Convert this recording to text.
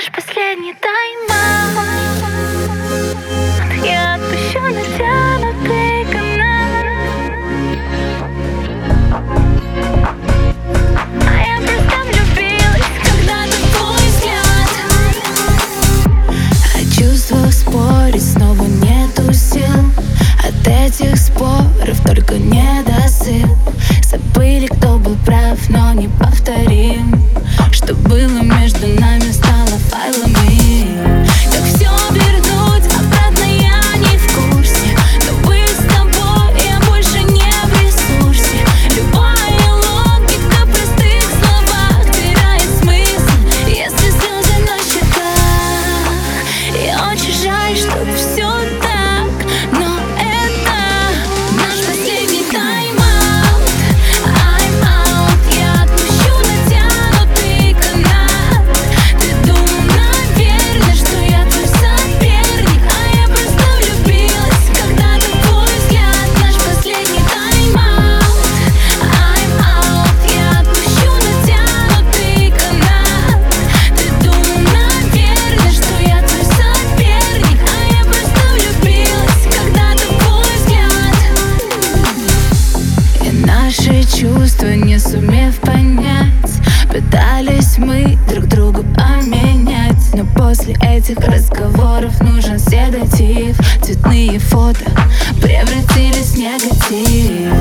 Наш последний тайм-аут. Я отпущу натянутый канат, а я просто влюбилась, когда ты твой взгляд. О чувствах спорить снова нету сил. От этих споров только недосып. Забыли, кто был прав, но не повторим. Что было между нами, стало файлами. Как все вернуть обратно, я не в курсе. Но быть с тобой я больше не в ресурсе. Любая логика в простых словах теряет смысл, если слезы на щеках. И очень жаль, что все так, но это наш последний тайм-аут. Я отпущу натянутый канат. Ты думал, наверное, что я твой соперник, а я просто влюбилась, когда ты твой взгляд. Наш последний тайм-аут. Я отпущу натянутый канат. Ты думал, наверное, что я твой соперник, а я просто влюбилась, когда ты твой взгляд. И наши чувства, не сумев понять, пытались мы друг друга поменять. Но после этих разговоров нужен седатив. Цветные фото превратились в негатив.